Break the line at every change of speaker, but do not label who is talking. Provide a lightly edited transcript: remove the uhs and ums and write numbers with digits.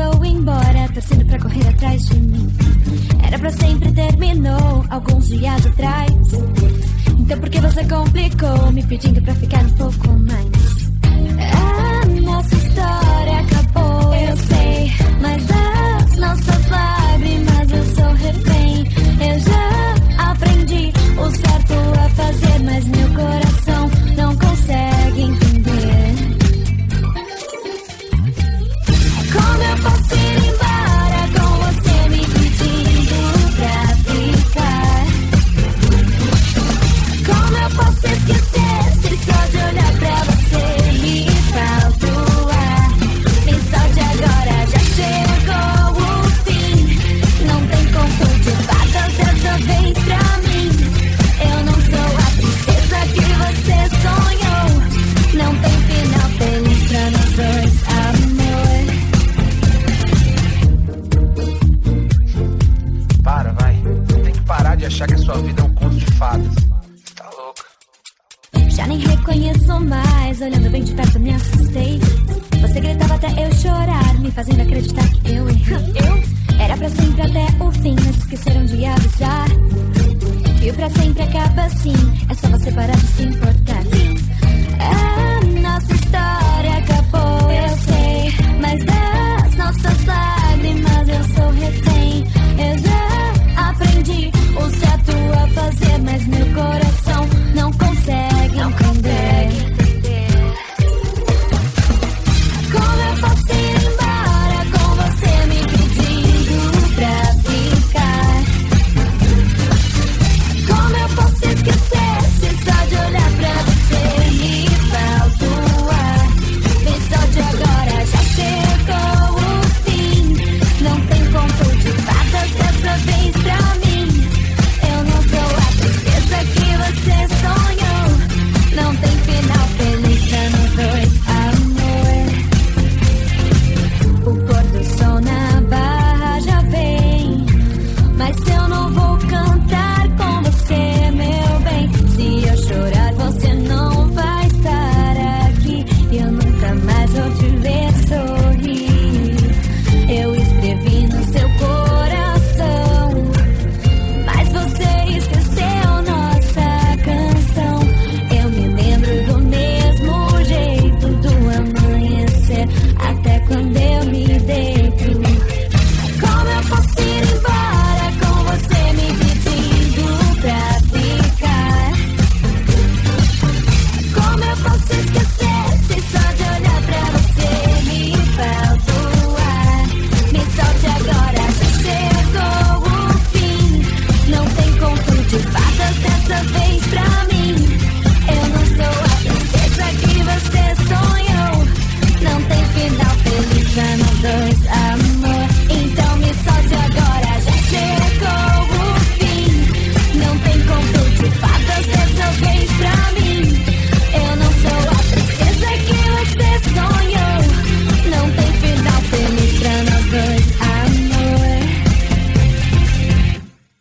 vou embora, torcendo pra correr atrás de mim. Era pra sempre, terminou alguns dias atrás. Então por que você complicou, me pedindo pra ficar um pouco mais? A nossa história acabou, eu sei, mas das nossas lágrimas eu sou refém. Eu já aprendi o certo a fazer, mas meu coração não consegue entender. Como eu posso ir embora com você me pedindo pra ficar? Como eu posso esquecer se só de olhar pra você me falta o ar? Me solte agora, já chegou o fim. Não tem como de fadas dessa vez pra mim. Eu não sou a princesa que você sonhou. Não tem final feliz pra nós dois, amor.
Para, vai. Tem que parar de achar que a sua vida é um conto de fadas. Tá louca.
Já nem reconheço mais, olhando bem de perto me assustei. Você gritava até eu chorar, me fazendo acreditar que eu errei. Era pra sempre até o fim, mas esqueceram de avisar. E o pra sempre acaba assim, é só você parar de se importar.